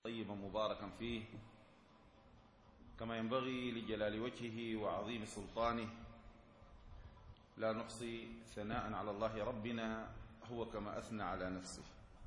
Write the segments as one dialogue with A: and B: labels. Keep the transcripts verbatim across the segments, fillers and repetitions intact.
A: طيبا مباركا فيه كما ينبغي لجلال وجهه وعظيم سلطانه، لا نحصي ثناء على الله ربنا هو كما أثنى على نفسه.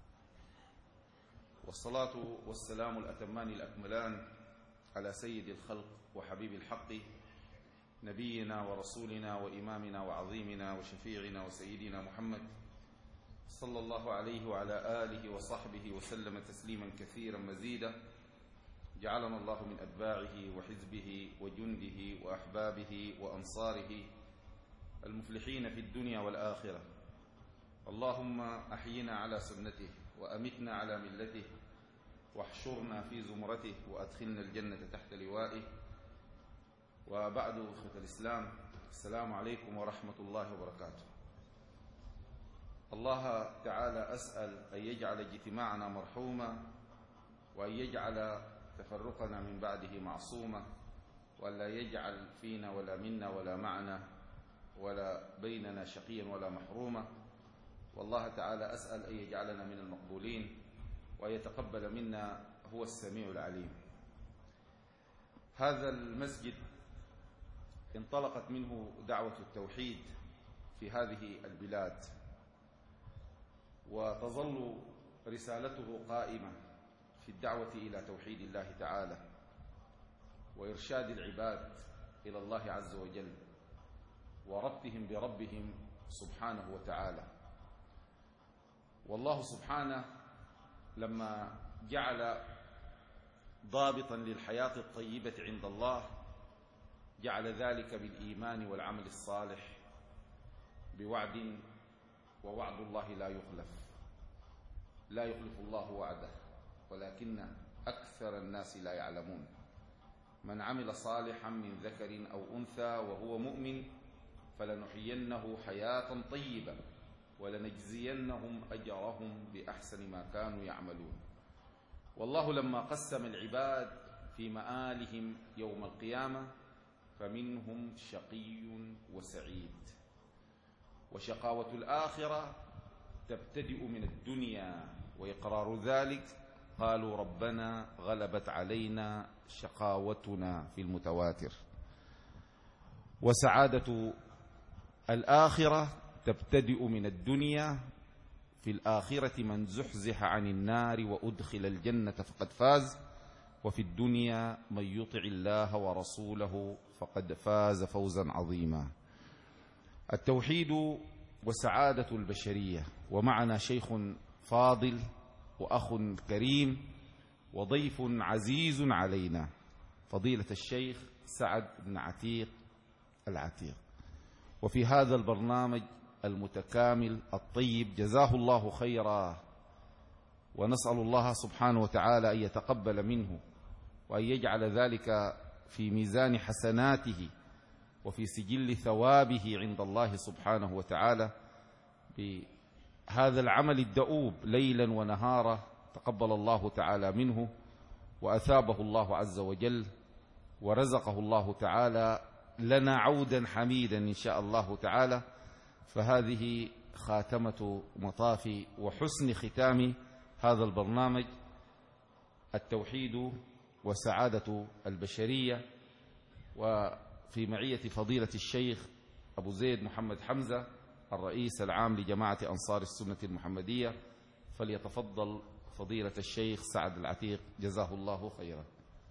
A: والصلاة والسلام الأتمان الأكملان على سيد الخلق وحبيب الحق، نبينا ورسولنا وإمامنا وعظيمنا وشفيعنا وسيدنا محمد صلى الله عليه وعلى آله وصحبه وسلم تسليما كثيرا مزيدا. جعلنا الله من أتباعه وحزبه وجنده وأحبابه وأنصاره المفلحين في الدنيا والآخرة. اللهم أحينا على سنته وأمتنا على ملته واحشرنا في زمرته وأدخلنا الجنة تحت لوائه. وبعد، أخوة الإسلام، السلام عليكم ورحمة الله وبركاته. الله تعالى أسأل أن يجعل اجتماعنا مرحوما، وأن يجعل تفرقنا من بعده معصوما، وأن لا يجعل فينا ولا منا ولا معنا ولا بيننا شقيا ولا محروما. والله تعالى أسأل أن يجعلنا من المقبولين وأن يتقبل منا، هو السميع العليم. هذا المسجد انطلقت منه دعوة التوحيد في هذه البلاد، وتظل رسالته قائمة في الدعوة إلى توحيد الله تعالى وإرشاد العباد إلى الله عز وجل وربطهم بربهم سبحانه وتعالى. والله سبحانه لما جعل ضابطا للحياة الطيبة عند الله جعل ذلك بالإيمان والعمل الصالح بوعد، ووعد الله لا يخلف، لا يخلف الله وعده، ولكن أكثر الناس لا يعلمون. من عمل صالحا من ذكر أو أنثى وهو مؤمن فلنحيينه حياة طيبة ولنجزينهم أجرهم بأحسن ما كانوا يعملون. والله لما قسم العباد في مآلهم يوم القيامة فمنهم شقي وسعيد، وشقاوة الآخرة تبتدئ من الدنيا، وإقرار ذلك قالوا ربنا غلبت علينا شقاوتنا في المتواتر. وسعادة الآخرة تبتدئ من الدنيا، في الآخرة من زحزح عن النار وأدخل الجنة فقد فاز، وفي الدنيا من يطع الله ورسوله فقد فاز فوزا عظيما. التوحيد وسعادة البشرية. ومعنا شيخ فاضل وأخ كريم وضيف عزيز علينا، فضيلة الشيخ سعد بن عتيق العتيق. وفي هذا البرنامج المتكامل الطيب جزاه الله خيرا، ونسأل الله سبحانه وتعالى أن يتقبل منه وأن يجعل ذلك في ميزان حسناته وفي سجل ثوابه عند الله سبحانه وتعالى بهذا العمل الدؤوب ليلا ونهارا. تقبل الله تعالى منه وأثابه الله عز وجل، ورزقه الله تعالى لنا عودا حميدا إن شاء الله تعالى. فهذه خاتمة مطاف وحسن ختام هذا البرنامج، التوحيد وسعادة البشرية. وفي معية فضيلة الشيخ أبو زيد محمد حمزة الرئيس العام لجماعة أنصار السنة المحمدية، فليتفضل فضيلة الشيخ سعد العتيق جزاه الله خيرا.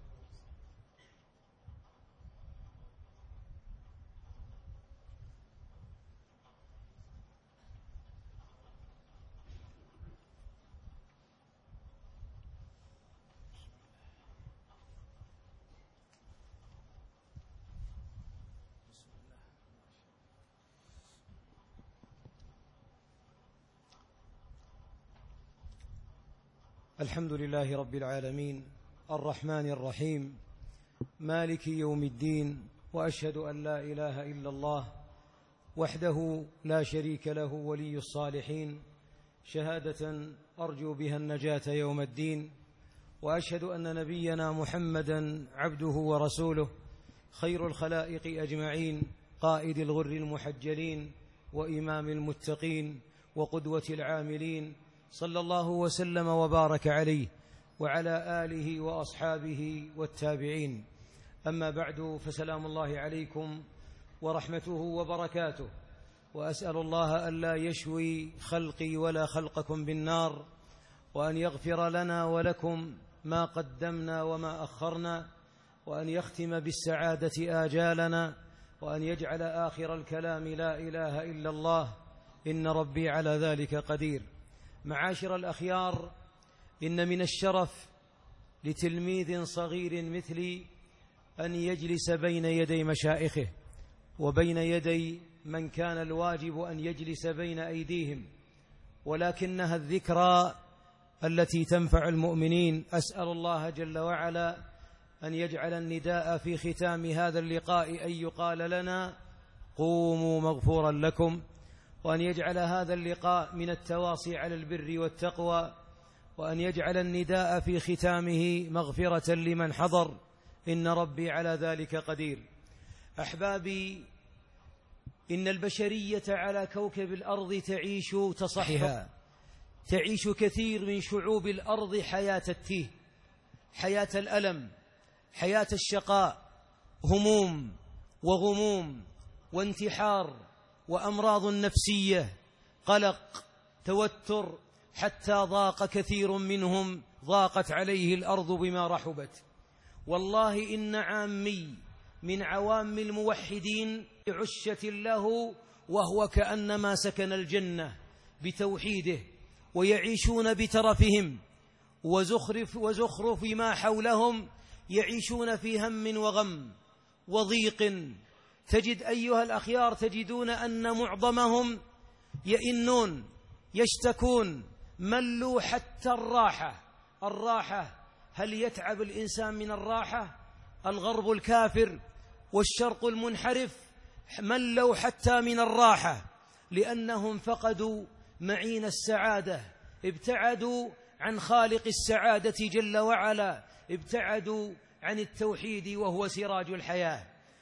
B: الحمد لله رب العالمين الرحمن الرحيم مالك يوم الدين، وأشهد أن لا إله إلا الله وحده لا شريك له ولي الصالحين، شهادة أرجو بها النجاة يوم الدين. وأشهد أن نبينا محمدا عبده ورسوله، خير الخلائق أجمعين، قائد الغر المحجلين وإمام المتقين وقدوة العاملين، صلى الله وسلم وبارك عليه وعلى آله وأصحابه والتابعين. أما بعد، فسلام الله عليكم ورحمته وبركاته، وأسأل الله ألا يشوي خلقي ولا خلقكم بالنار، وأن يغفر لنا ولكم ما قدمنا وما أخرنا، وأن يختم بالسعادة آجالنا، وأن يجعل آخر الكلام لا إله إلا الله إن ربي على ذلك قدير. معاشر الأخيار، إن من الشرف لتلميذ صغير مثلي أن يجلس بين يدي مشائخه وبين يدي من كان الواجب أن يجلس بين أيديهم، ولكنها الذكرى التي تنفع المؤمنين. أسأل الله جل وعلا أن يجعل النداء في ختام هذا اللقاء أن يقال لنا قوموا مغفورا لكم، وأن يجعل هذا اللقاء من التواصي على البر والتقوى، وأن يجعل النداء في ختامه مغفرة لمن حضر، إن ربي على ذلك قدير. أحبابي، إن البشرية على كوكب الأرض تعيش تصحها، تعيش كثير من شعوب الأرض حياة التيه، حياة الألم، حياة الشقاء، هموم وغموم وانتحار وأمراض نفسية، قلق، توتر، حتى ضاق كثير منهم، ضاقت عليه الأرض بما رحبت. والله إن عامي من عوام الموحدين عشة له، وهو كأنما سكن الجنة بتوحيده، ويعيشون بترفهم وزخرف, وزخرف ما حولهم، يعيشون في هم وغم وضيق. تجد أيها الأخيار، تجدون أن معظمهم يئنون، يشتكون، ملوا حتى الراحة. الراحة، هل يتعب الإنسان من الراحة؟ الغرب الكافر والشرق المنحرف ملوا حتى من الراحة، لأنهم فقدوا معين السعادة، ابتعدوا عن خالق السعادة جل وعلا، ابتعدوا عن التوحيد وهو سراج الحياة.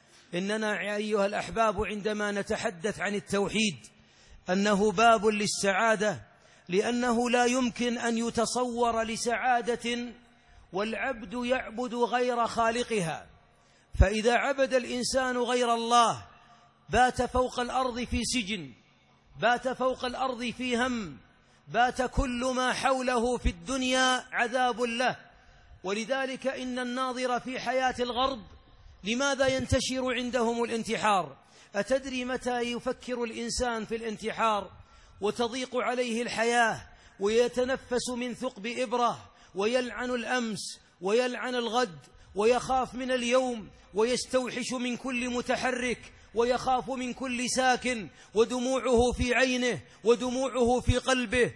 B: إننا أيها الأحباب عندما نتحدث عن التوحيد أنه باب للسعادة، لأنه لا يمكن أن يتصور لسعادة والعبد يعبد غير خالقها. فإذا عبد الإنسان غير الله بات فوق الأرض في سجن، بات فوق الأرض في هم، بات كل ما حوله في الدنيا عذاب له. ولذلك إن الناظر في حياة الغرب لماذا ينتشر عندهم الانتحار؟ أتدري متى يفكر الإنسان في الانتحار وتضيق عليه الحياة ويتنفس من ثقب إبرة، ويلعن الأمس ويلعن الغد، ويخاف من اليوم، ويستوحش من كل متحرك، ويخاف من كل ساكن، ودموعه في عينه ودموعه في قلبه،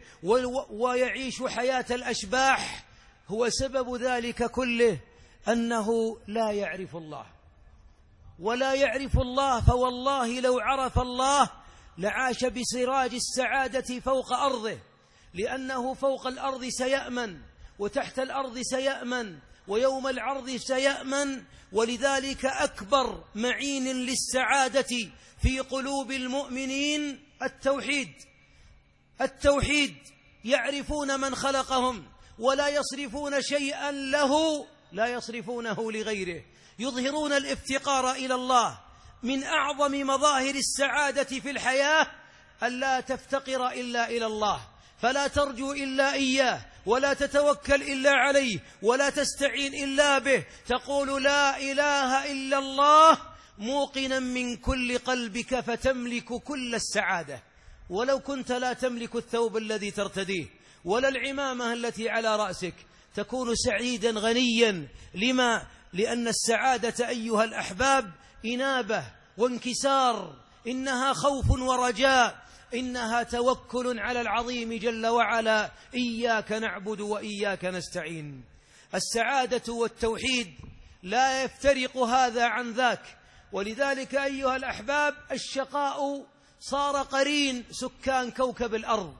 B: ويعيش حياة الأشباح؟ هو سبب ذلك كله أنه لا يعرف الله، ولا يعرف الله. فوالله لو عرف الله لعاش بسراج السعادة فوق أرضه، لأنه فوق الأرض سيأمن، وتحت الأرض سيأمن، ويوم العرض سيأمن. ولذلك أكبر معين للسعادة في قلوب المؤمنين التوحيد. التوحيد، يعرفون من خلقهم ولا يصرفون شيئا له، لا يصرفونه لغيره، يظهرون الافتقار إلى الله. من أعظم مظاهر السعادة في الحياة أن لا تفتقر إلا إلى الله، فلا ترجو إلا إياه، ولا تتوكل إلا عليه، ولا تستعين إلا به. تقول لا إله إلا الله موقنا من كل قلبك، فتملك كل السعادة، ولو كنت لا تملك الثوب الذي ترتديه ولا العمامة التي على رأسك، تكون سعيدا غنيا. لما؟ لأن السعادة أيها الأحباب إنابة وانكسار، إنها خوف ورجاء، إنها توكل على العظيم جل وعلا. إياك نعبد وإياك نستعين. السعادة والتوحيد لا يفترق هذا عن ذاك. ولذلك أيها الأحباب الشقاء صار قرين سكان كوكب الأرض.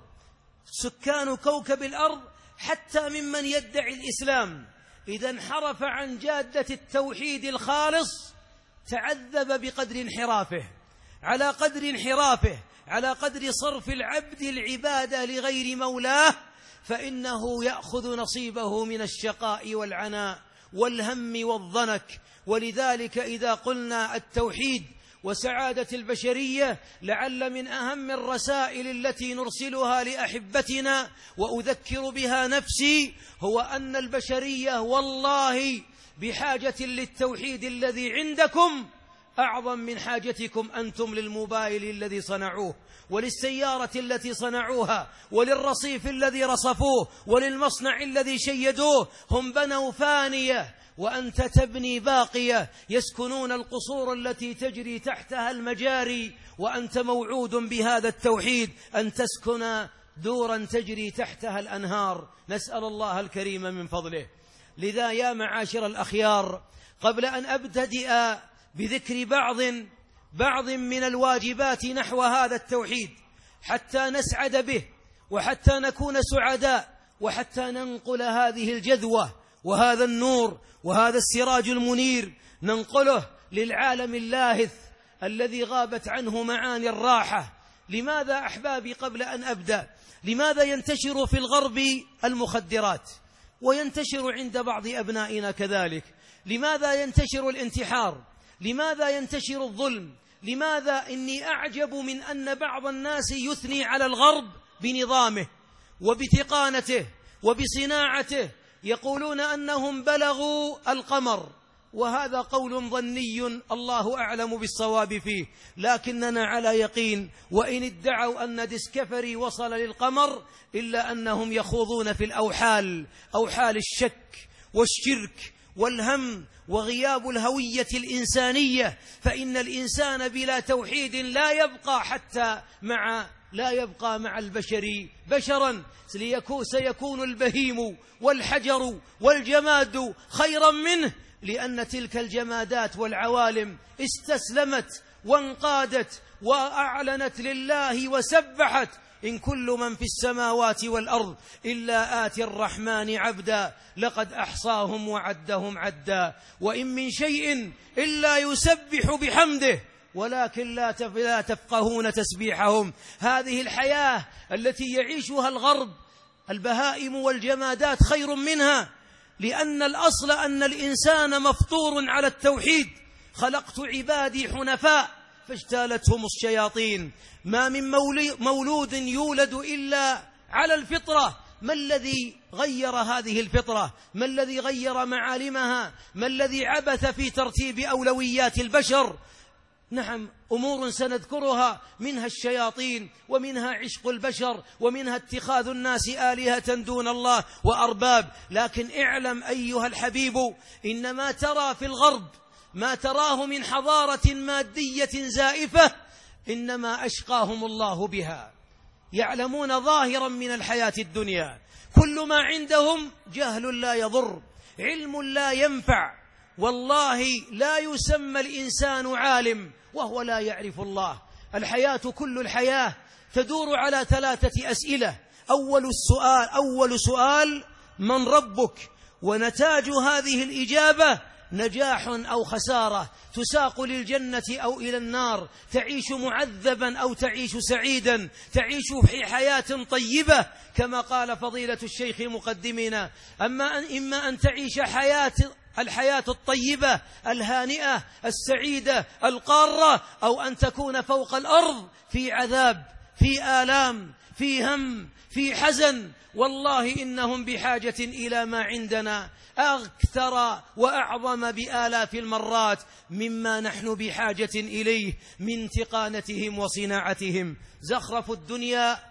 B: سكان كوكب الأرض حتى ممن يدعي الإسلام إذا انحرف عن جادة التوحيد الخالص تعذب بقدر انحرافه، على قدر انحرافه، على قدر صرف العبد العبادة لغير مولاه، فإنه يأخذ نصيبه من الشقاء والعناء والهم والضنك. ولذلك إذا قلنا التوحيد وسعادة البشرية، لعل من أهم الرسائل التي نرسلها لأحبتنا وأذكر بها نفسي هو أن البشرية والله بحاجة للتوحيد الذي عندكم أعظم من حاجتكم أنتم للموبايل الذي صنعوه، وللسيارة التي صنعوها، وللرصيف الذي رصفوه، وللمصنع الذي شيدوه. هم بنوا فانية وأنت تبني باقية، يسكنون القصور التي تجري تحتها المجاري، وأنت موعود بهذا التوحيد أن تسكن دورا تجري تحتها الأنهار. نسأل الله الكريم من فضله. لذا يا معاشر الأخيار، قبل أن أبتدئ بذكر بعض بعض من الواجبات نحو هذا التوحيد حتى نسعد به وحتى نكون سعداء وحتى ننقل هذه الجذوة وهذا النور وهذا السراج المنير، ننقله للعالم اللاهث الذي غابت عنه معاني الراحة. لماذا أحبابي قبل أن أبدأ، لماذا ينتشر في الغرب المخدرات وينتشر عند بعض أبنائنا كذلك؟ لماذا ينتشر الانتحار؟ لماذا ينتشر الظلم؟ لماذا؟ إني أعجب من أن بعض الناس يثني على الغرب بنظامه وبتقانته وبصناعته، يقولون أنهم بلغوا القمر، وهذا قول ظني الله أعلم بالصواب فيه، لكننا على يقين وإن ادعوا أن ديسكفري وصل للقمر إلا أنهم يخوضون في الأوحال، أوحال الشك والشرك والهم وغياب الهوية الإنسانية. فإن الإنسان بلا توحيد لا يبقى حتى مع لا يبقى مع البشر بشرا، سيكون البهيم والحجر والجماد خيرا منه، لأن تلك الجمادات والعوالم استسلمت وانقادت وأعلنت لله وسبحت: إن كل من في السماوات والأرض إلا آتي الرحمن عبدا لقد أحصاهم وعدهم عدا وإن من شيء إلا يسبح بحمده ولكن لا تفقهون تسبيحهم. هذه الحياة التي يعيشها الغرب، البهائم والجمادات خير منها، لأن الأصل أن الإنسان مفطور على التوحيد. خلقت عبادي حنفاء فاجتالتهم الشياطين. ما من مولود يولد إلا على الفطرة. ما الذي غير هذه الفطرة؟ ما الذي غير معالمها؟ ما الذي عبث في ترتيب أولويات البشر؟ نعم، أمور سنذكرها، منها الشياطين ومنها عشق البشر ومنها اتخاذ الناس آلهة دون الله وأرباب. لكن اعلم أيها الحبيب، إنما ترى في الغرب ما تراه من حضارة مادية زائفة إنما أشقاهم الله بها. يعلمون ظاهرا من الحياة الدنيا، كل ما عندهم جهل لا يضر، علم لا ينفع. والله لا يسمى الإنسان عالم وهو لا يعرف الله. الحياة كل الحياة تدور على ثلاثة أسئلة. أول السؤال أول سؤال من ربك؟ ونتاج هذه الإجابة نجاح أو خسارة، تساق للجنة أو إلى النار، تعيش معذبا أو تعيش سعيدا، تعيش في حياة طيبة كما قال فضيلة الشيخ مقدمنا: أما أن إما أن تعيش حياة الحياة الطيبة الهانئة السعيدة القارة، أو أن تكون فوق الأرض في عذاب، في آلام، في هم، في حزن. والله إنهم بحاجة إلى ما عندنا أكثر وأعظم بآلاف المرات مما نحن بحاجة إليه من تقانتهم وصناعتهم. زخرف الدنيا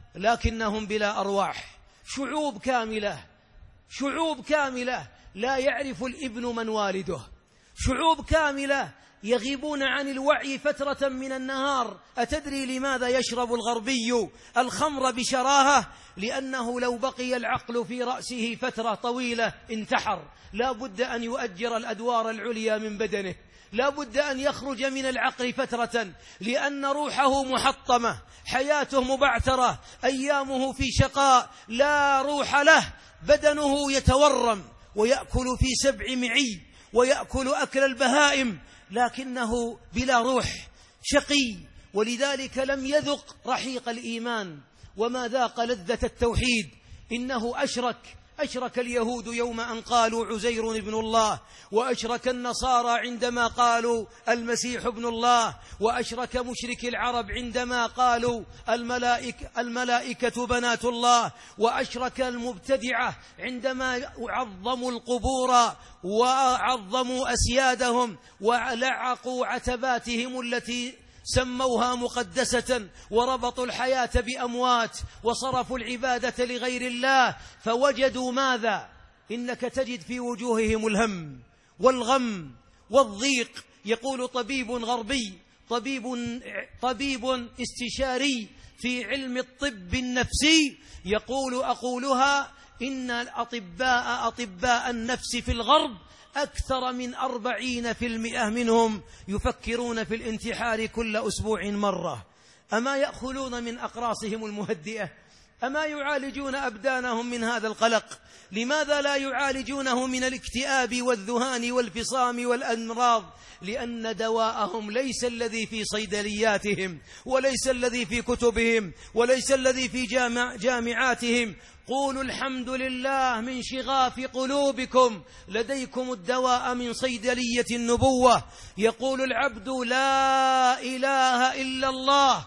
B: لكنهم بلا أرواح. شعوب كاملة شعوب كاملة لا يعرف الابن من والده. شعوب كاملة يغيبون عن الوعي فترة من النهار. أتدري لماذا يشرب الغربي الخمر بشراهة؟ لأنه لو بقي العقل في رأسه فترة طويلة انتحر. لا بد أن يؤجر الأدوار العليا من بدنه، لا بد أن يخرج من العقل فترة، لأن روحه محطمة، حياته مبعثرة، أيامه في شقاء، لا روح له، بدنه يتورم ويأكل في سبع معي ويأكل أكل البهائم، لكنه بلا روح، شقي. ولذلك لم يذق رحيق الإيمان وما ذاق لذة التوحيد. إنه أشرك أشرك اليهود يوم أن قالوا عزير ابن الله، وأشرك النصارى عندما قالوا المسيح ابن الله، وأشرك مشرك العرب عندما قالوا الملائكة, الملائكة بنات الله، وأشرك المبتدعة عندما عظموا القبور وعظموا أسيادهم ولعقوا عتباتهم التي سموها مقدسة، وربطوا الحياة بأموات، وصرفوا العبادة لغير الله، فوجدوا ماذا؟ إنك تجد في وجوههم الهم والغم والضيق. يقول طبيب غربي، طبيب, طبيب استشاري في علم الطب النفسي، يقول أقولها إن الأطباء أطباء النفس في الغرب أكثر من أربعين في المئة منهم يفكرون في الانتحار كل أسبوع مرة. أما يأخذون من أقراصهم المهدئة؟ أما يعالجون أبدانهم من هذا القلق؟ لماذا لا يعالجونه من الاكتئاب والذهان والفصام والأمراض؟ لأن دواءهم ليس الذي في صيدلياتهم، وليس الذي في كتبهم، وليس الذي في جامع جامعاتهم. قولوا الحمد لله من شغاف قلوبكم، لديكم الدواء من صيدلية النبوة. يقول العبد لا إله إلا الله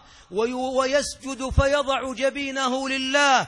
B: ويسجد فيضع جبينه لله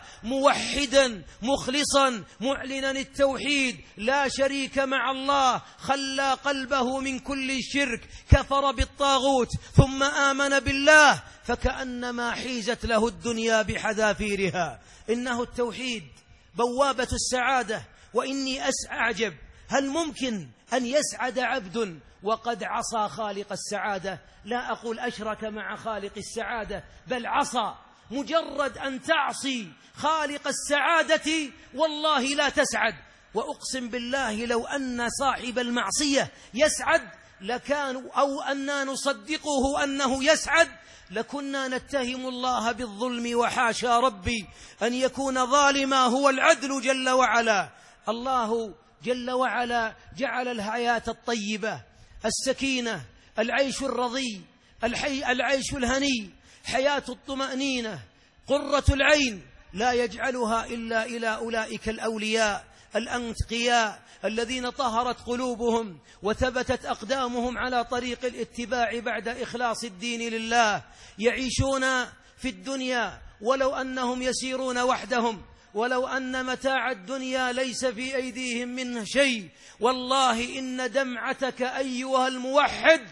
B: موحدا مخلصا معلنا التوحيد، لا شريك مع الله، خلى قلبه من كل شرك، كفر بالطاغوت ثم آمن بالله، فكأنما حيزت له الدنيا بحذافيرها. إنه التوحيد بوابة السعادة. وإني أعجب، هل ممكن أن يسعد عبد وقد عصى خالق السعادة؟ لا أقول أشرك مع خالق السعادة، بل عصى. مجرد أن تعصي خالق السعادة والله لا تسعد. وأقسم بالله لو أن صاحب المعصية يسعد لكان، أو أننا نصدقه أنه يسعد، لكنا نتهم الله بالظلم، وحاشا ربي أن يكون ظالما هو العدل جل وعلا. الله جل وعلا جعل الحياة الطيبة، السكينة، العيش الرضي، الحي العيش الهني، حياة الطمأنينة، قرة العين، لا يجعلها إلا إلى أولئك الأولياء الأنقياء الذين طهرت قلوبهم وثبتت أقدامهم على طريق الاتباع بعد إخلاص الدين لله. يعيشون في الدنيا ولو أنهم يسيرون وحدهم، ولو أن متاع الدنيا ليس في أيديهم منه شيء. والله إن دمعتك أيها الموحد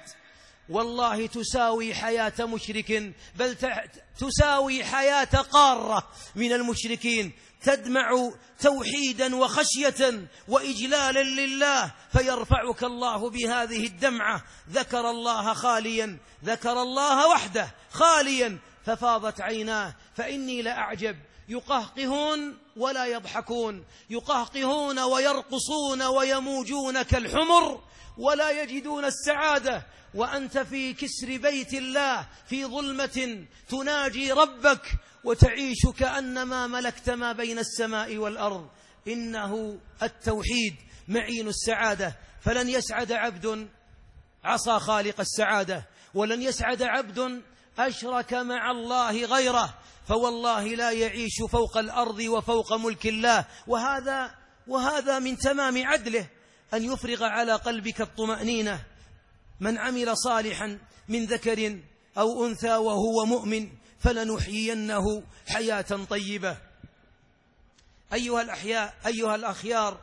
B: والله تساوي حياة مشرك، بل تساوي حياة قارة من المشركين. تدمع توحيدا وخشية وإجلالا لله، فيرفعك الله بهذه الدمعة. ذكر الله خاليا، ذكر الله وحده خاليا، ففاضت عيناه. فإني لأعجب، يقهقهون ولا يضحكون، يقهقهون ويرقصون ويموجون كالحمر ولا يجدون السعادة، وأنت في كسر بيت الله في ظلمة تناجي ربك وتعيش كأنما ملكت ما بين السماء والأرض. إنه التوحيد معين السعادة. فلن يسعد عبد عصى خالق السعادة، ولن يسعد عبد أشرك مع الله غيره، فوالله لا يعيش فوق الأرض وفوق ملك الله. وهذا وهذا من تمام عدله أن يفرغ على قلبك الطمأنينة. من عمل صالحا من ذكر أو أنثى وهو مؤمن فلنحيينه حياة طيبة. أيها الأحياء، أيها الأخيار،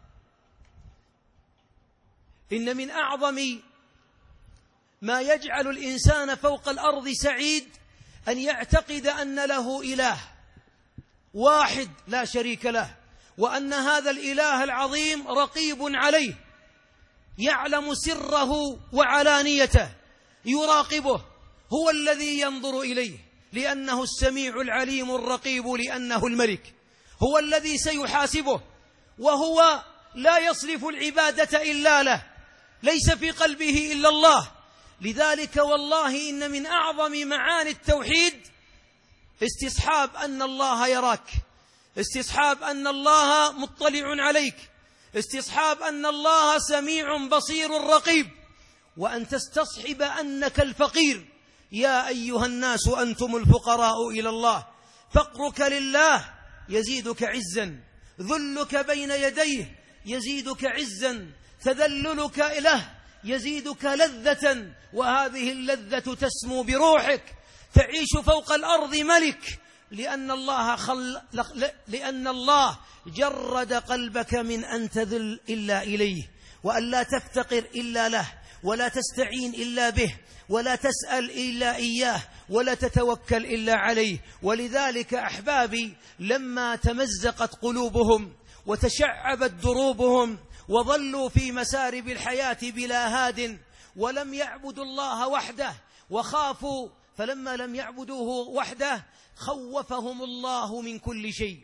B: إن من أعظم ما يجعل الإنسان فوق الأرض سعيد أن يعتقد أن له إله واحد لا شريك له، وأن هذا الإله العظيم رقيب عليه، يعلم سره وعلانيته، يراقبه، هو الذي ينظر إليه لأنه السميع العليم الرقيب، لأنه الملك، هو الذي سيحاسبه، وهو لا يصرف العبادة إلا له، ليس في قلبه إلا الله. لذلك والله إن من أعظم معاني التوحيد استصحاب أن الله يراك، استصحاب أن الله مطلع عليك، استصحاب أن الله سميع بصير رقيب، وأن تستصحب أنك الفقير. يا أيها الناس أنتم الفقراء إلى الله، فقرك لله يزيدك عزا، ذلك بين يديه يزيدك عزا، تذللك له يزيدك لذة، وهذه اللذة تسمو بروحك، تعيش فوق الأرض ملك، لأن الله خل... لأن الله جرد قلبك من أن تذل إلا إليه، وأن لا تفتقر إلا له، ولا تستعين إلا به، ولا تسأل إلا إياه، ولا تتوكل إلا عليه. ولذلك أحبابي لما تمزقت قلوبهم وتشعبت دروبهم وظلوا في مسارب الحياة بلا هاد، ولم يعبدوا الله وحده وخافوا، فلما لم يعبدوه وحده خوفهم الله من كل شيء.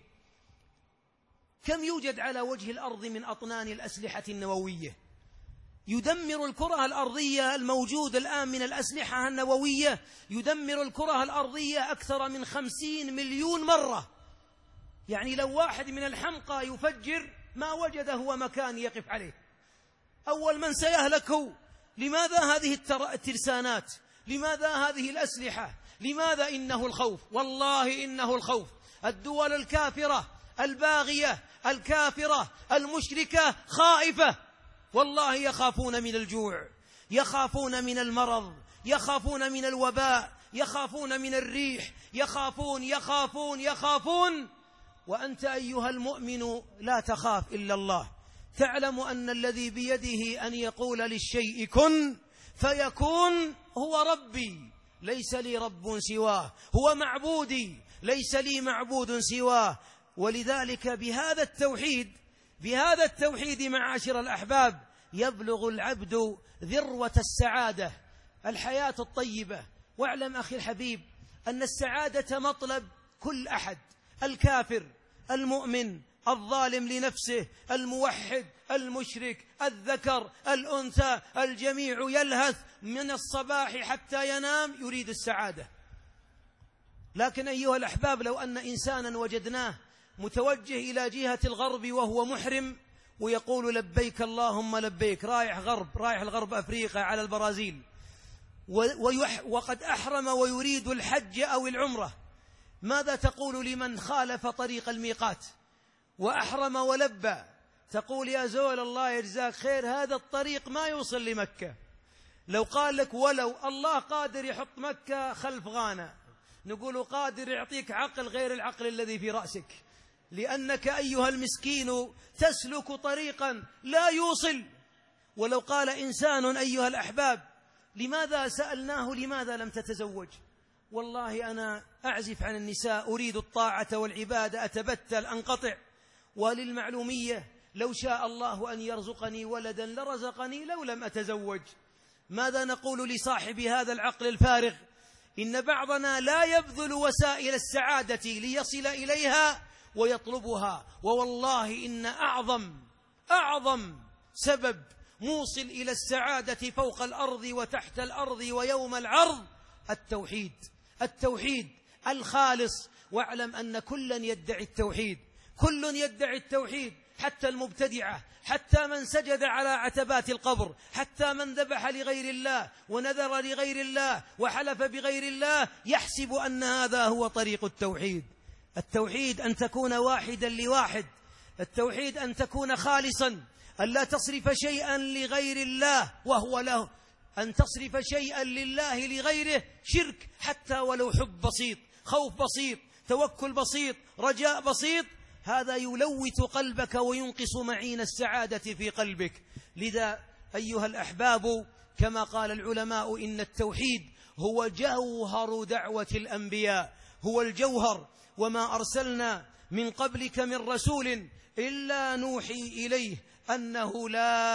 B: كم يوجد على وجه الأرض من أطنان الأسلحة النووية يدمر الكرة الأرضية، الموجود الآن من الأسلحة النووية يدمر الكرة الأرضية أكثر من خمسين مليون مرة. يعني لو واحد من الحمقى يفجر ما وجد هو مكان يقف عليه، أول من سيهلك هو. لماذا هذه الترسانات؟ لماذا هذه الأسلحة؟ لماذا؟ إنه الخوف، والله إنه الخوف. الدول الكافرة الباغية الكافرة المشركة خائفة، والله يخافون من الجوع، يخافون من المرض، يخافون من الوباء، يخافون من الريح، يخافون يخافون يخافون. وأنت أيها المؤمن لا تخاف إلا الله، تعلم أن الذي بيده أن يقول للشيء كن فيكون هو ربي، ليس لي رب سواه، هو معبودي، ليس لي معبود سواه. ولذلك بهذا التوحيد بهذا التوحيد معاشر الأحباب يبلغ العبد ذروة السعادة، الحياة الطيبة. واعلم أخي الحبيب أن السعادة مطلب كل أحد، الكافر، المؤمن، الظالم لنفسه، الموحد، المشرك، الذكر، الأنثى، الجميع يلهث من الصباح حتى ينام يريد السعادة. لكن أيها الأحباب لو أن إنسانا وجدناه متوجه إلى جهة الغرب وهو محرم ويقول لبيك اللهم لبيك، رايح غرب، رايح الغرب أفريقيا على البرازيل، وقد أحرم ويريد الحج أو العمرة، ماذا تقول لمن خالف طريق الميقات وأحرم ولبى؟ تقول يا زول الله يجزاك خير، هذا الطريق ما يوصل لمكة. لو قال لك ولو الله قادر يحط مكة خلف غانا، نقول قادر يعطيك عقل غير العقل الذي في رأسك، لأنك أيها المسكين تسلك طريقا لا يوصل. ولو قال إنسان أيها الأحباب لماذا سألناه لماذا لم تتزوج؟ والله أنا أعزف عن النساء، أريد الطاعة والعبادة، أتبتل أنقطع. وللمعلومية لو شاء الله أن يرزقني ولدا لرزقني لو لم أتزوج. ماذا نقول لصاحب هذا العقل الفارغ؟ إن بعضنا لا يبذل وسائل السعادة ليصل إليها ويطلبها، ووالله إن أعظم أعظم سبب موصل إلى السعادة فوق الأرض وتحت الأرض ويوم العرض التوحيد، التوحيد الخالص. واعلم أن كلا يدعي التوحيد، كل يدعي التوحيد، حتى المبتدعة، حتى من سجد على عتبات القبر، حتى من ذبح لغير الله ونذر لغير الله وحلف بغير الله، يحسب أن هذا هو طريق التوحيد. التوحيد أن تكون واحدا لواحد، التوحيد أن تكون خالصا، أن لا تصرف شيئا لغير الله وهو له، أن تصرف شيئا لله لغيره شرك، حتى ولو حب بسيط، خوف بسيط، توكل بسيط، رجاء بسيط، هذا يلوث قلبك وينقص معين السعادة في قلبك. لذا أيها الأحباب كما قال العلماء إن التوحيد هو جوهر دعوة الأنبياء، هو الجوهر. وما أرسلنا من قبلك من رسول إلا نوحي إليه أنه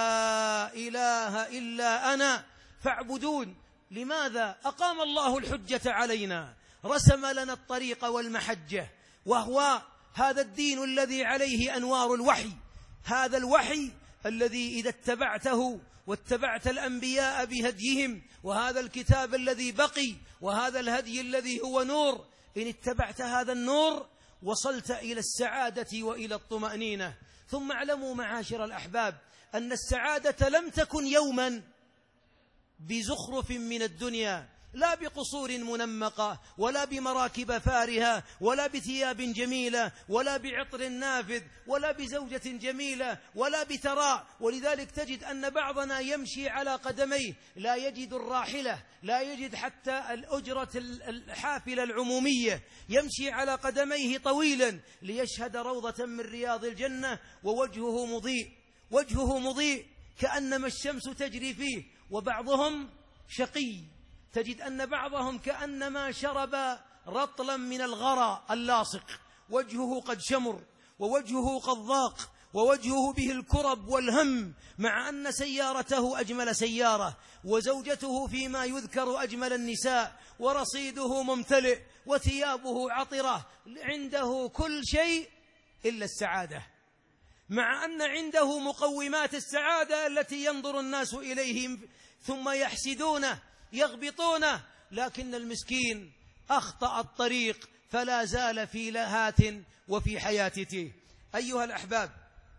B: لا إله إلا أنا فاعبدون. لماذا؟ أقام الله الحجة علينا، رسم لنا الطريق والمحجة، وهو هذا الدين الذي عليه أنوار الوحي، هذا الوحي الذي إذا اتبعته واتبعت الأنبياء بهديهم، وهذا الكتاب الذي بقي، وهذا الهدي الذي هو نور، إن اتبعت هذا النور وصلت إلى السعادة وإلى الطمأنينة. ثم اعلموا معاشر الأحباب أن السعادة لم تكن يوما بزخرف من الدنيا، لا بقصور منمقة ولا بمراكب فارهة ولا بثياب جميلة ولا بعطر نافذ ولا بزوجة جميلة ولا بثراء. ولذلك تجد أن بعضنا يمشي على قدميه، لا يجد الراحلة، لا يجد حتى الأجرة الحافلة العمومية، يمشي على قدميه طويلا ليشهد روضة من رياض الجنة، ووجهه مضيء، وجهه مضيء كأنما الشمس تجري فيه. وبعضهم شقي، تجد أن بعضهم كأنما شرب رطلا من الغرى اللاصق، وجهه قد شمر ووجهه قد ضاق ووجهه به الكرب والهم، مع أن سيارته أجمل سيارة وزوجته فيما يذكر أجمل النساء ورصيده ممتلئ وثيابه عطرة، عنده كل شيء إلا السعادة، مع أن عنده مقومات السعادة التي ينظر الناس إليهم ثم يحسدونه يغبطونه، لكن المسكين أخطأ الطريق فلا زال في لهات وفي حياته. أيها الأحباب،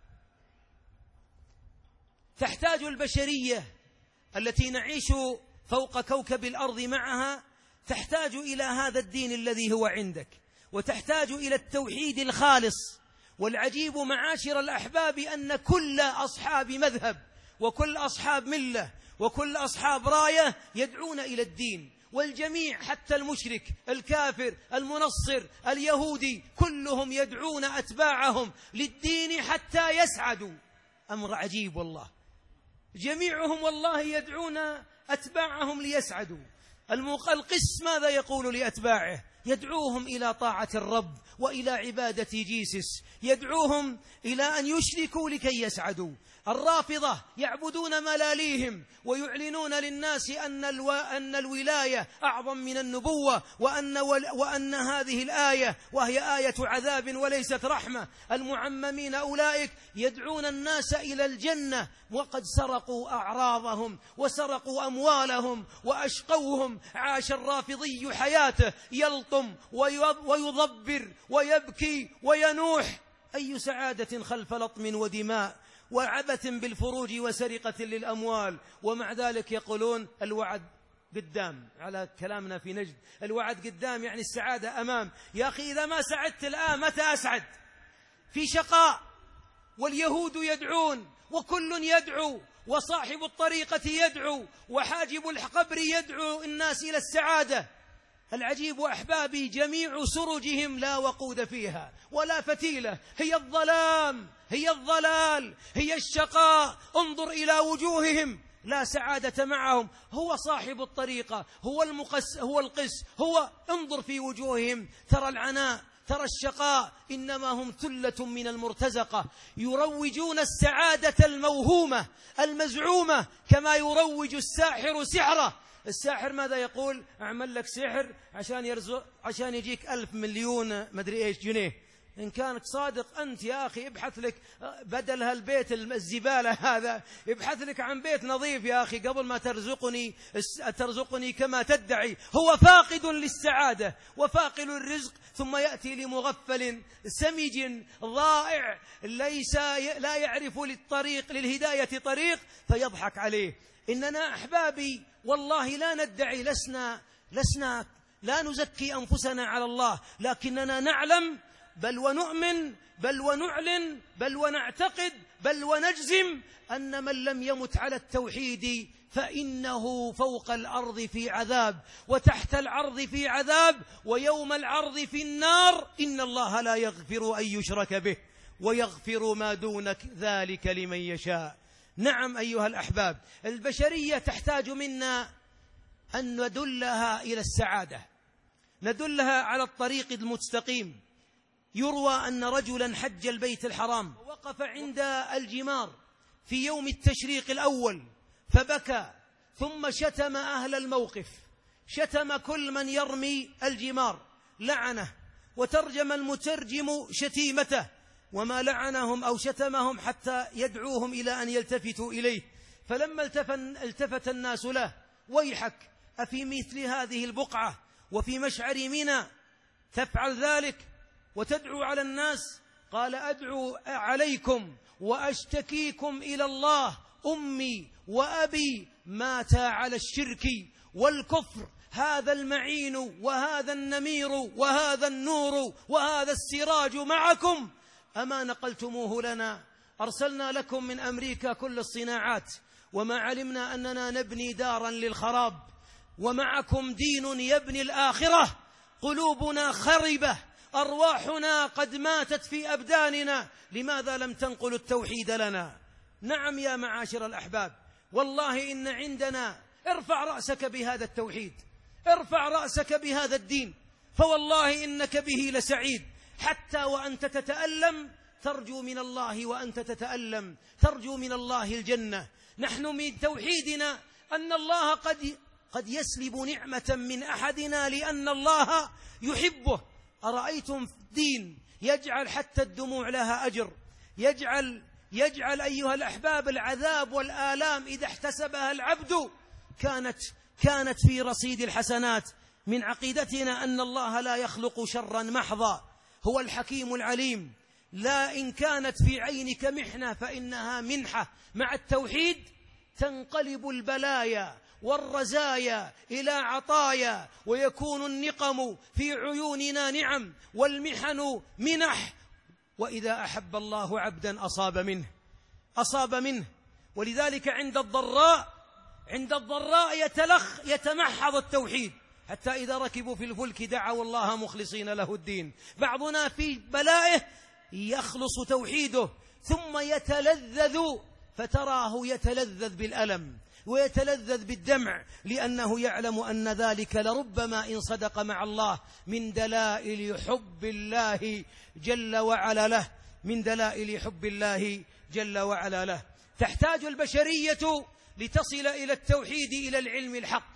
B: تحتاج البشرية التي نعيش فوق كوكب الأرض معها، تحتاج إلى هذا الدين الذي هو عندك، وتحتاج إلى التوحيد الخالص. والعجيب معاشر الأحباب أن كل أصحاب مذهب وكل أصحاب ملة وكل أصحاب راية يدعون إلى الدين، والجميع حتى المشرك الكافر المنصر اليهودي كلهم يدعون أتباعهم للدين حتى يسعدوا. أمر عجيب والله، جميعهم والله يدعون أتباعهم ليسعدوا. القس ماذا يقول لأتباعه؟ يدعوهم إلى طاعة الرب وإلى عبادة جيسس، يدعوهم إلى أن يشركوا لكي يسعدوا. الرافضة يعبدون ملاليهم ويعلنون للناس أن, الو... أن الولاية أعظم من النبوة، وأن, ول... وأن هذه الآية وهي آية عذاب وليست رحمة. المعممين أولئك يدعون الناس إلى الجنة وقد سرقوا أعراضهم وسرقوا أموالهم وأشقوهم. عاش الرافضي حياته يلطم ويضبر ويبكي وينوح. أي سعادة خلف لطم ودماء وعبث بالفروج وسرقة للأموال، ومع ذلك يقولون الوعد قدام. على كلامنا في نجد، الوعد قدام يعني السعادة أمام. يا أخي إذا ما سعدت الآن متى أسعد؟ في شقاء، واليهود يدعون وكل يدعو، وصاحب الطريقة يدعو، وحاجب القبر يدعو الناس إلى السعادة. العجيب أحبابي جميع سرجهم لا وقود فيها ولا فتيلة، هي الظلام، هي الضلال، هي الشقاء. انظر إلى وجوههم لا سعادة معهم. هو صاحب الطريقة، هو المقس، هو القس، هو انظر في وجوههم ترى العناء، ترى الشقاء، إنما هم ثلة من المرتزقة. يروجون السعادة الموهومة المزعومة كما يروج الساحر سحره. الساحر ماذا يقول؟ أعمل لك سحر عشان يرزق، عشان يجيك ألف مليون مدري إيش جنيه. إن كانت صادق أنت يا أخي ابحث لك بدل هالبيت الزبالة هذا، ابحث لك عن بيت نظيف يا أخي قبل ما ترزقني ترزقني كما تدعي. هو فاقد للسعادة وفاقد الرزق، ثم يأتي لمغفل سمج ضائع ليس لا يعرف للطريق للهداية طريق فيضحك عليه. إننا أحبابي والله لا ندعي، لسنا لسنا لا نزكي أنفسنا على الله، لكننا نعلم بل ونؤمن بل ونعلن بل ونعتقد بل ونجزم أن من لم يمت على التوحيد فإنه فوق الأرض في عذاب، وتحت الأرض في عذاب، ويوم العرض في النار. إن الله لا يغفر أن يشرك به ويغفر ما دون ذلك لمن يشاء. نعم أيها الأحباب، البشرية تحتاج منا أن ندلها إلى السعادة، ندلها على الطريق المستقيم. يروى أن رجلا حج البيت الحرام ووقف عند الجمار في يوم التشريق الأول فبكى، ثم شتم أهل الموقف، شتم كل من يرمي الجمار، لعنه، وترجم المترجم شتيمته، وما لعنهم أو شتمهم حتى يدعوهم إلى أن يلتفتوا إليه. فلما التفت الناس له: ويحك، أفي مثل هذه البقعة وفي مشعر منى تفعل ذلك وتدعو على الناس؟ قال: أدعو عليكم وأشتكيكم إلى الله، أمي وأبي ماتا على الشرك والكفر هذا المعين وهذا النمير وهذا النور وهذا السراج معكم، أما نقلتموه لنا؟ أرسلنا لكم من أمريكا كل الصناعات، وما علمنا أننا نبني دارا للخراب، ومعكم دين يبني الآخرة. قلوبنا خربة، أرواحنا قد ماتت في أبداننا، لماذا لم تنقلوا التوحيد لنا؟ نعم يا معاشر الأحباب، والله إن عندنا، ارفع رأسك بهذا التوحيد، ارفع رأسك بهذا الدين، فوالله إنك به لسعيد. حتى وأنت تتألم ترجو من الله، وأنت تتألم ترجو من الله الجنة. نحن من توحيدنا أن الله قد قد يسلب نعمة من أحدنا لأن الله يحبه. أرأيتم دين يجعل حتى الدموع لها أجر، يجعل يجعل أيها الأحباب العذاب والآلام إذا احتسبها العبد كانت كانت في رصيد الحسنات. من عقيدتنا أن الله لا يخلق شرا محضا، هو الحكيم العليم. لا، إن كانت في عينك محنة فإنها منحة. مع التوحيد تنقلب البلايا والرزايا إلى عطايا، ويكون النقم في عيوننا نعم، والمحن منح. وإذا أحب الله عبدا أصاب منه أصاب منه ولذلك عند الضراء عند الضراء يتلخ يتمحض التوحيد، حتى إذا ركبوا في الفلك دعوا الله مخلصين له الدين. بعضنا في بلائه يخلص توحيده ثم يتلذذ، فتراه يتلذذ بالألم ويتلذذ بالدمع، لأنه يعلم أن ذلك لربما إن صدق مع الله من دلائل حب الله جل وعلا له من دلائل حب الله جل وعلا له. تحتاج البشرية لتصل إلى التوحيد، إلى العلم الحق.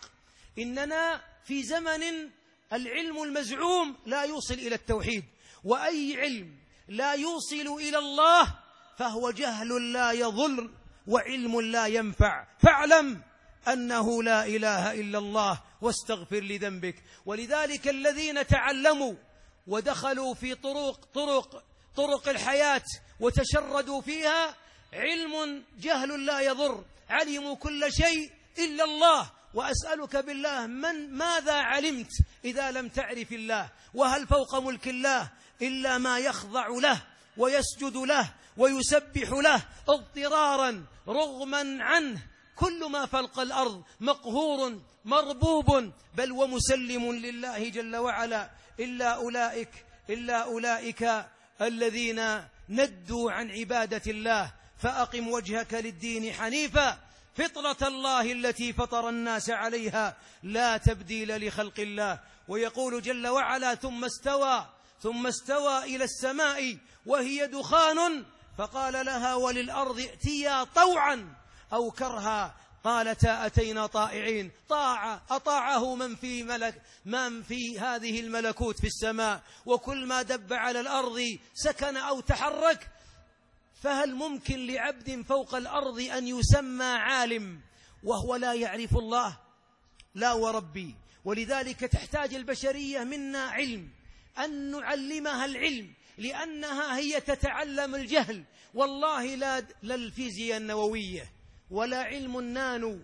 B: إننا في زمن العلم المزعوم لا يوصل إلى التوحيد، وأي علم لا يوصل إلى الله فهو جهل لا يضر وعلم لا ينفع. فاعلم أنه لا إله إلا الله واستغفر لذنبك. ولذلك الذين تعلموا ودخلوا في طرق طرق طرق الحياة وتشردوا فيها، علم جهل لا يضر، علموا كل شيء إلا الله. وأسألك بالله، من ماذا علمت إذا لم تعرف الله؟ وهل فوق ملك الله إلا ما يخضع له ويسجد له ويسبح له اضطرارا رغما عنه؟ كل ما فوق الأرض مقهور مربوب، بل ومسلم لله جل وعلا، إلا أولئك إلا أولئك الذين ندوا عن عبادة الله. فأقم وجهك للدين حنيفا فطرة الله التي فطر الناس عليها لا تبديل لخلق الله. ويقول جل وعلا: ثم استوى ثم استوى إلى السماء وهي دخان فقال لها وللأرض ائتيا طوعا أو كرها قالتا أتينا طائعين. طاعة أطاعه من في ملك من في هذه الملكوت في السماء، وكل ما دب على الأرض سكن أو تحرك. فهل ممكن لعبد فوق الأرض أن يسمى عالم وهو لا يعرف الله؟ لا وربي. ولذلك تحتاج البشرية منا علم، أن نعلمها العلم، لأنها هي تتعلم الجهل. والله لا الفيزياء النووية ولا علم النانو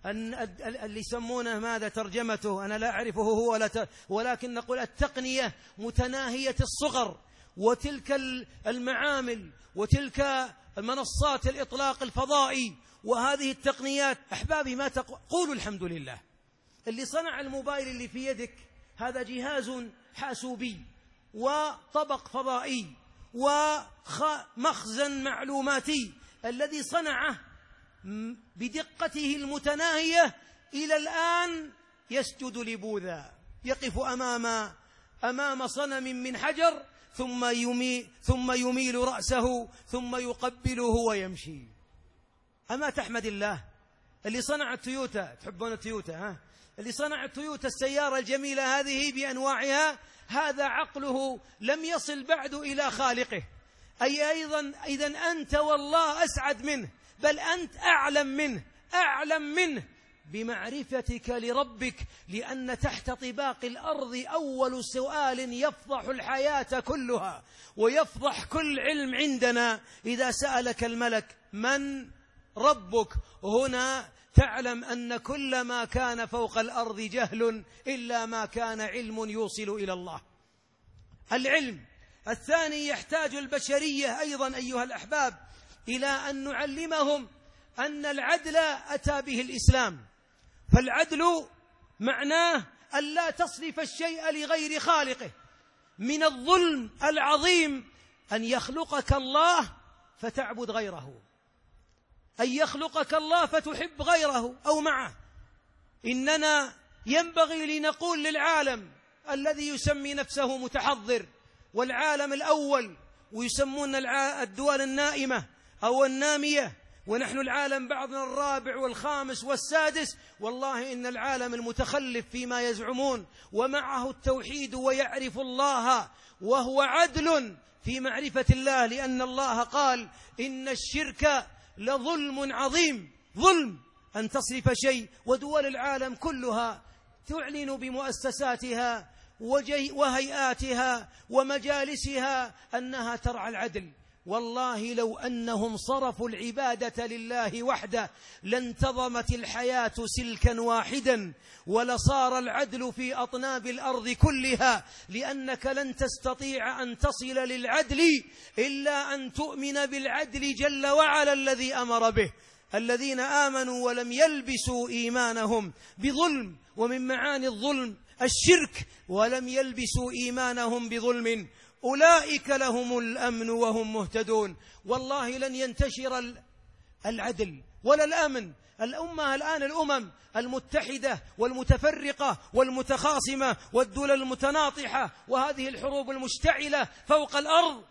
B: اللي يسمونه ماذا ترجمته أنا لا أعرفه هو، ولكن نقول التقنية متناهية الصغر، وتلك المعامل وتلك المنصات الإطلاق الفضائي وهذه التقنيات. أحبابي، ما تقولوا الحمد لله. اللي صنع الموبايل اللي في يدك هذا جهاز حاسوبي وطبق فضائي ومخزن معلوماتي. الذي صنعه بدقته المتناهية إلى الآن يسجد لبوذا، يقف أمام أمام صنم من حجر ثم يمي ثم يميل رأسه ثم يقبله ويمشي. أما تحمد الله؟ اللي صنع التويوتا، تحبون التويوتا ها؟ اللي صنع التويوتا السيارة الجميلة هذه بأنواعها، هذا عقله لم يصل بعد إلى خالقه. أي أيضا إذن أنت والله أسعد منه، بل أنت أعلم منه أعلم منه بمعرفتك لربك. لأن تحت طباق الأرض أول سؤال يفضح الحياة كلها ويفضح كل علم عندنا. إذا سألك الملك من ربك. هنا تعلم أن كل ما كان فوق الأرض جهل إلا ما كان علم يوصل إلى الله. العلم الثاني يحتاج البشرية أيضا أيها الأحباب إلى أن نعلمهم أن العدل أتى به الإسلام. فالعدل معناه أن لا تصرف الشيء لغير خالقه. من الظلم العظيم أن يخلقك الله فتعبد غيره، أن يخلقك الله فتحب غيره أو معه. إننا ينبغي لنقول للعالم الذي يسمي نفسه متحضر، والعالم الأول، ويسمون الدول النائمة أو النامية، ونحن العالم بعضنا الرابع والخامس والسادس. والله إن العالم المتخلف فيما يزعمون ومعه التوحيد ويعرف الله، وهو عدل في معرفة الله، لأن الله قال إن الشرك لظلم عظيم. ظلم أن تصرف شيء. ودول العالم كلها تعلن بمؤسساتها وهيئاتها ومجالسها أنها ترعى العدل. والله لو أنهم صرفوا العبادة لله وحده لانتظمت الحياة سلكا واحدا، ولصار العدل في أطناب الأرض كلها. لأنك لن تستطيع أن تصل للعدل إلا أن تؤمن بالعدل جل وعلا الذي أمر به. الذين آمنوا ولم يلبسوا إيمانهم بظلم، ومن معاني الظلم الشرك، ولم يلبسوا إيمانهم بظلم أولئك لهم الأمن وهم مهتدون. والله لن ينتشر العدل ولا الأمن. الأمة الآن الأمم المتحدة والمتفرقة والمتخاصمة والدول المتناطحة وهذه الحروب المشتعلة فوق الأرض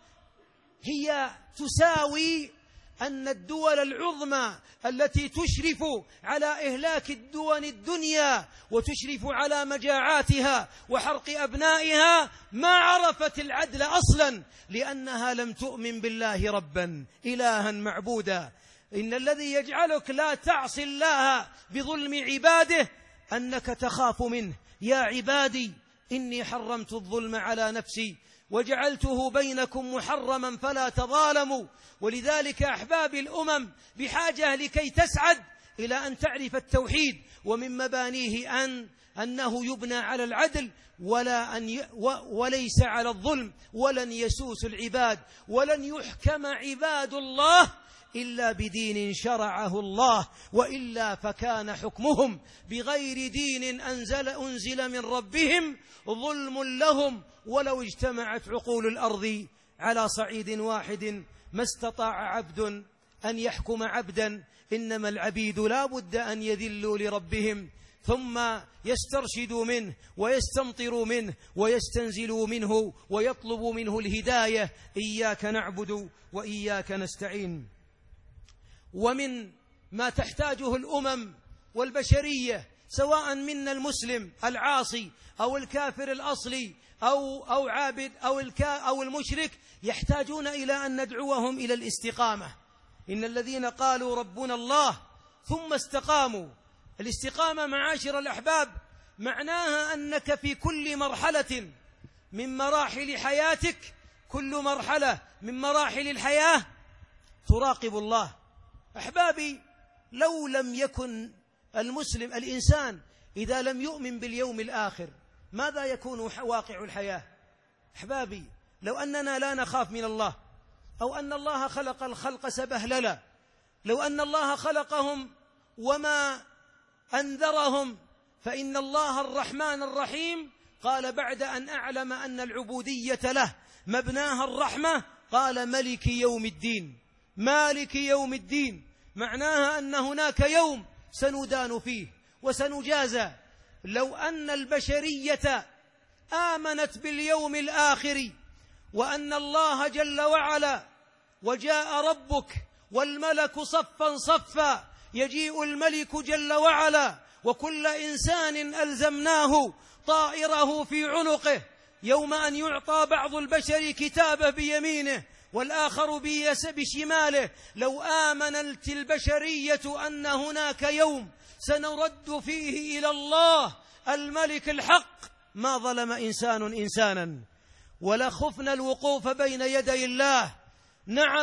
B: هي تساوي أن الدول العظمى التي تشرف على إهلاك الدول الدنيا وتشرف على مجاعاتها وحرق أبنائها ما عرفت العدل أصلا، لأنها لم تؤمن بالله ربا إلها معبودا. إن الذي يجعلك لا تعصي الله بظلم عباده أنك تخاف منه. يا عبادي إني حرمت الظلم على نفسي وجعلته بينكم محرما فلا تظالموا. ولذلك أحبابي الأمم بحاجة لكي تسعد إلى أن تعرف التوحيد، ومن مبانيه أن أنه يبنى على العدل ولا أن ي... و... وليس على الظلم. ولن يسوس العباد ولن يحكم عباد الله إلا بدين شرعه الله، وإلا فكان حكمهم بغير دين أنزل, أنزل من ربهم ظلم لهم. ولو اجتمعت عقول الأرض على صعيد واحد ما استطاع عبد أن يحكم عبدا. إنما العبيد لا بد أن يذلوا لربهم ثم يسترشدوا منه ويستمطروا منه ويستنزلوا منه ويطلبوا منه الهداية. إياك نعبد وإياك نستعين. ومن ما تحتاجه الأمم والبشرية سواء منا المسلم العاصي أو الكافر الأصلي أو أو عابد أو الكا أو المشرك، يحتاجون إلى أن ندعوهم إلى الاستقامة. إن الذين قالوا ربنا الله ثم استقاموا. الاستقامة معاشر الأحباب معناها أنك في كل مرحلة من مراحل حياتك، كل مرحلة من مراحل الحياة تراقب الله. أحبابي لو لم يكن المسلم الإنسان إذا لم يؤمن باليوم الآخر ماذا يكون واقع الحياة؟ أحبابي لو أننا لا نخاف من الله، أو أن الله خلق الخلق سبهللا، لو أن الله خلقهم وما أنذرهم، فإن الله الرحمن الرحيم قال بعد أن أعلم أن العبودية له مبناها الرحمة قال ملك يوم الدين. مالك يوم الدين معناها أن هناك يوم سندان فيه وسنجازى. لو أن البشرية آمنت باليوم الآخر وأن الله جل وعلا وجاء ربك والملك صفا صفا، يجيء الملك جل وعلا وكل إنسان ألزمناه طائره في عنقه يوم أن يعطى بعض البشر كتابه بيمينه والآخر بشماله. لو آمنت البشرية أن هناك يوم سنرد فيه إلى الله الملك الحق ما ظلم إنسان إنسانا، ولخفنا الوقوف بين يدي الله. نعم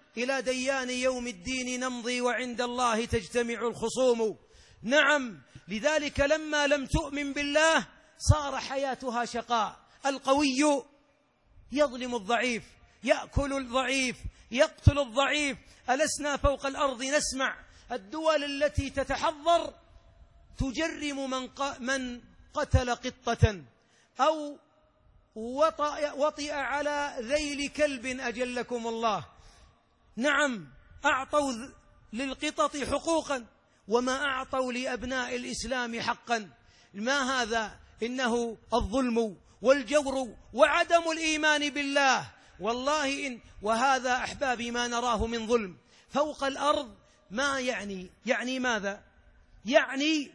B: إلى ديان يوم الدين نمضي وعند الله تجتمع الخصوم. نعم، لذلك لما لم تؤمن بالله صار حياتها شقاء. القوي يظلم الضعيف، يأكل الضعيف، يقتل الضعيف. ألسنا فوق الأرض نسمع الدول التي تتحضر تجرم من, من قتل قطة أو وطئ على ذيل كلب أجلكم الله. نعم، أعطوا للقطط حقوقا وما أعطوا لأبناء الإسلام حقا. ما هذا؟ إنه الظلم والجور وعدم الإيمان بالله. والله إن وهذا أحبابي ما نراه من ظلم فوق الأرض. ما يعني؟ يعني ماذا؟ يعني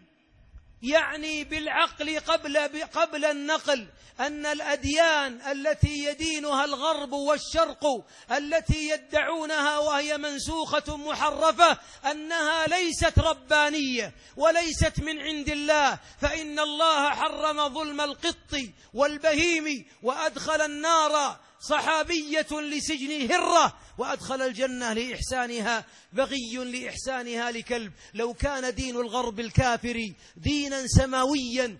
B: يعني بالعقل قبل قبل النقل أن الأديان التي يدينها الغرب والشرق التي يدعونها وهي منسوخة محرفة أنها ليست ربانية وليست من عند الله، فإن الله حرم ظلم القط والبهيم وأدخل النار صحابية لسجن هرة وأدخل الجنة لإحسانها بغي لإحسانها لكلب. لو كان دين الغرب الكافر دينا سماويا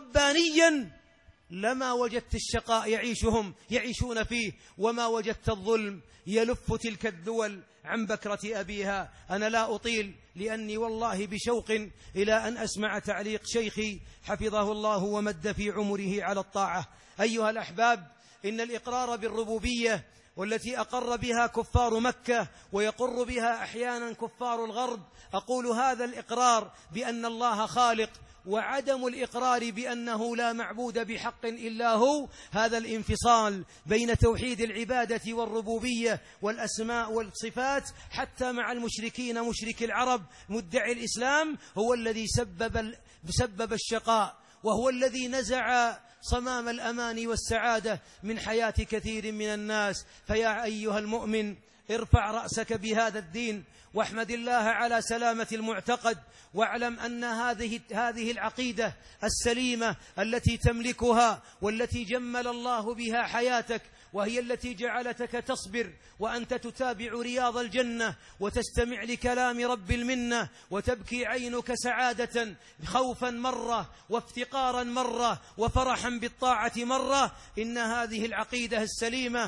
B: ربانيا لما وجدت الشقاء يعيشهم يعيشون فيه، وما وجدت الظلم يلف تلك الدول عن بكرة أبيها. أنا لا أطيل لأني والله بشوق إلى أن أسمع تعليق شيخي حفظه الله ومد في عمره على الطاعة. أيها الأحباب، إن الإقرار بالربوبية والتي أقر بها كفار مكة ويقر بها أحيانا كفار الغرب، أقول هذا الإقرار بأن الله خالق وعدم الإقرار بأنه لا معبود بحق إلا هو، هذا الانفصال بين توحيد العبادة والربوبية والأسماء والصفات حتى مع المشركين مشرك العرب مدعي الإسلام هو الذي سبب سبب الشقاء، وهو الذي نزع صمام الأمان والسعادة من حياة كثير من الناس. فيا أيها المؤمن، ارفع رأسك بهذا الدين واحمد الله على سلامة المعتقد، واعلم أن هذه هذه العقيدة السليمة التي تملكها والتي جمل الله بها حياتك وهي التي جعلتك تصبر وأنت تتابع رياض الجنة وتستمع لكلام رب المنة وتبكي عينك سعادة خوفا مرة وافتقارا مرة وفرحا بالطاعة مرة. إن هذه العقيدة السليمة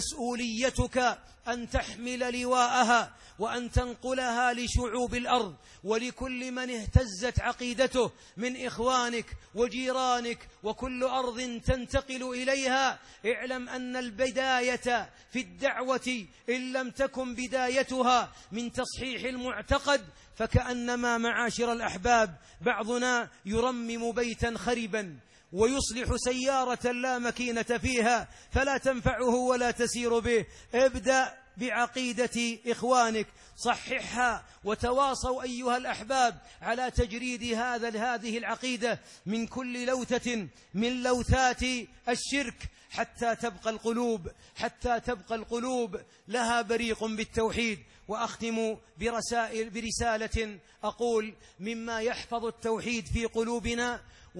B: مسؤوليتك أن تحمل لواءها وأن تنقلها لشعوب الأرض ولكل من اهتزت عقيدته من إخوانك وجيرانك وكل أرض تنتقل إليها. اعلم أن البداية في الدعوة إن لم تكن بدايتها من تصحيح المعتقد فكأنما معاشر الأحباب بعضنا يرمم بيتا خربا ويصلح سيارة لا مكينة فيها فلا تنفعه ولا تسير به. ابدأ بعقيدة إخوانك، صححها، وتواصوا أيها الأحباب على تجريد هذا هذه العقيدة من كل لوثة من لوثات الشرك حتى تبقى القلوب حتى تبقى القلوب لها بريق بالتوحيد. وأختم برسائل برسالة أقول مما يحفظ التوحيد في قلوبنا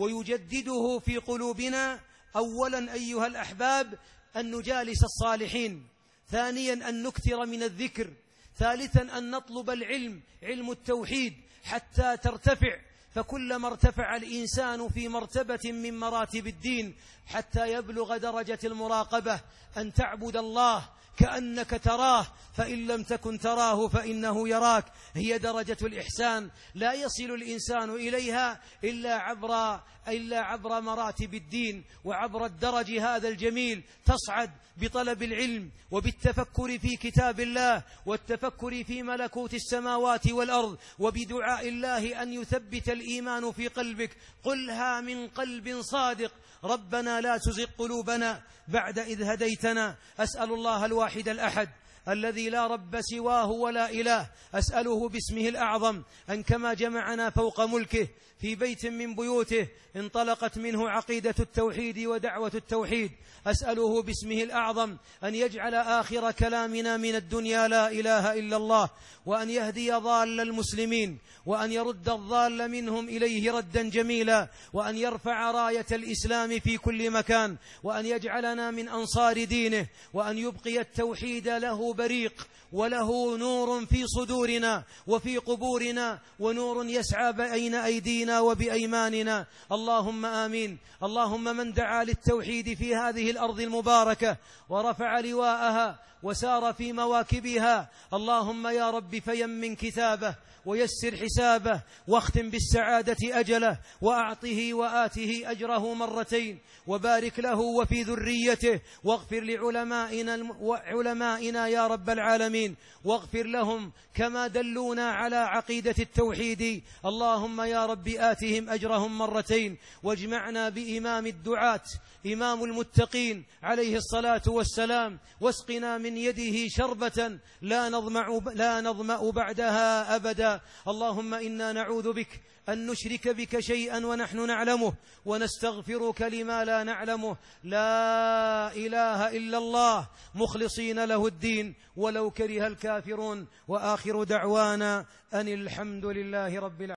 B: ويجدده في قلوبنا: أولا أيها الأحباب أن نجالس الصالحين، ثانيا أن نكثر من الذكر، ثالثا أن نطلب العلم علم التوحيد حتى ترتفع، فكلما ارتفع الإنسان في مرتبة من مراتب الدين حتى يبلغ درجة المراقبة أن تعبد الله كأنك تراه فإن لم تكن تراه فإنه يراك، هي درجة الإحسان لا يصل الإنسان إليها إلا عبر إلا عبر مراتب الدين وعبر الدرج هذا الجميل. تصعد بطلب العلم وبالتفكر في كتاب الله والتفكر في ملكوت السماوات والأرض وبدعاء الله أن يثبت الإيمان في قلبك. قلها من قلب صادق: ربنا لا تزغ قلوبنا بعد إذ هديتنا. أسأل الله الواحد الأحد الذي لا رب سواه ولا إله، أسأله باسمه الأعظم أن كما جمعنا فوق ملكه في بيت من بيوته انطلقت منه عقيدة التوحيد ودعوة التوحيد، أسأله باسمه الأعظم أن يجعل آخر كلامنا من الدنيا لا إله إلا الله، وأن يهدي ضال المسلمين، وأن يرد الضال منهم إليه ردا جميلا، وأن يرفع راية الإسلام في كل مكان، وأن يجعلنا من أنصار دينه، وأن يبقي التوحيد له بريق وله نور في صدورنا وفي قبورنا، ونور يسعى بين أيدينا وبأيماننا. اللهم آمين. اللهم من دعا للتوحيد في هذه الأرض المباركة ورفع لواءها وسار في مواكبها، اللهم يا رب فيمن كتابه ويسر حسابه واختم بالسعادة أجله، وأعطه وآته أجره مرتين، وبارك له وفي ذريته، واغفر لعلمائنا وعلمائنا يا رب العالمين، واغفر لهم كما دلونا على عقيدة التوحيد. اللهم يا رب آتهم أجرهم مرتين، واجمعنا بإمام الدعاة إمام المتقين عليه الصلاة والسلام، واسقنا من يده شربة لا نظمأ, لا نظمأ بعدها أبدا. اللهم إنا نعوذ بك أن نشرك بك شيئا ونحن نعلمه، ونستغفرك لما لا نعلمه. لا إله إلا الله مخلصين له الدين ولو كره الكافرون. وآخر دعوانا أن الحمد لله رب العالمين.